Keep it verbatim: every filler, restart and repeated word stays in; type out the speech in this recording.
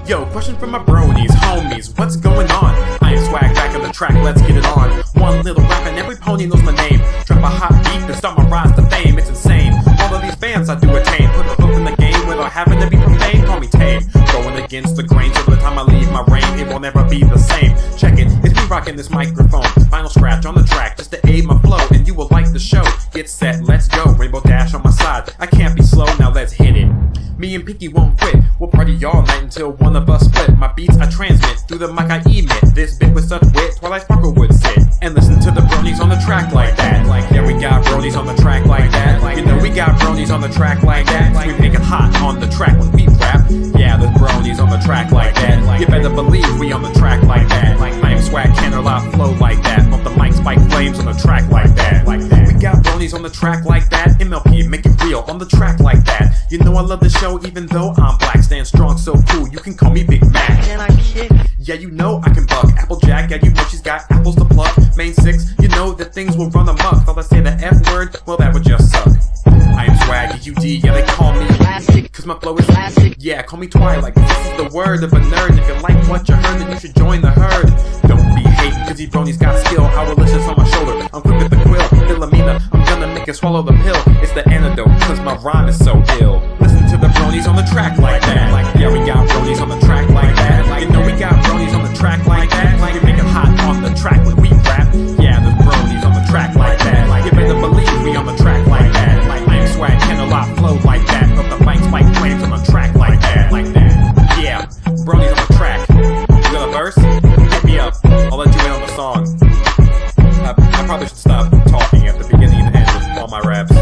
Yo, question for my bronies, homies, what's going on? I am Swag back on the track, let's get it on. One little rap and every pony knows my name. Drop a hot beat and start my rise to fame, it's insane. All of these fans I do attain, put a hook in the game without having to be profane, call me tame. Going against the grain till the time I leave my reign, it will never be the same. Check it, it's me rocking this microphone. Final scratch on the track just to aid my flow, and you will like the show. Get set, let's go, Rainbow Dash on my side. I can't be slow, now let's hit it. Me and Pinky won't quit, we'll party all night until one of us split. My beats I transmit, through the mic I emit. This bit with such wit, Twilight Sparkle would sit and listen to the bronies on the track like that. Like, yeah, we got bronies on the track like that. You know we got bronies on the track like that. We make it hot on the track when we rap. Yeah, there's bronies on the track like that. You better believe we on the track like that. Like, I am Swag, can't allow flow like that. Bump the mic, spike flames on the track like that. Like that. We got bronies on the track like that. M L P, make it real on the track like that. You know I love the show even though I'm black. Stand strong, so cool, you can call me Big Mac. Can I kick? Yeah, you know I can buck. Applejack, yeah, you know she's got apples to pluck. Main six, you know that things will run amok. Thought I say the F word, well that would just suck. I am Swag, U D, yeah they call me Classic. Cause my flow is classic. Yeah, call me Twilight, this is the word of a nerd. If you like what you heard, then you should join the herd. Don't be hating, cause these bronies got skill. Our delicious on my shoulder, I'm quick with the quill. Philomena, I'm gonna make it swallow the pill. It's the antidote, cause my rhyme is so ill. Listen to the bronies on the track like that. Like, yeah, we got bronies on the track like that. You know we got bronies on the track like that. Like, you make it hot on the track when we rap. Yeah, there's bronies on the track like that. Like, you better believe we on the track like that. Like, I am Swag, can a lot flow like that. But the mic spike flames on the track like that. Like that. Yeah, bronies on the track. You got a verse? Hit me up. I'll let you in on the song. I, I probably should stop talking at the beginning and end of all my raps.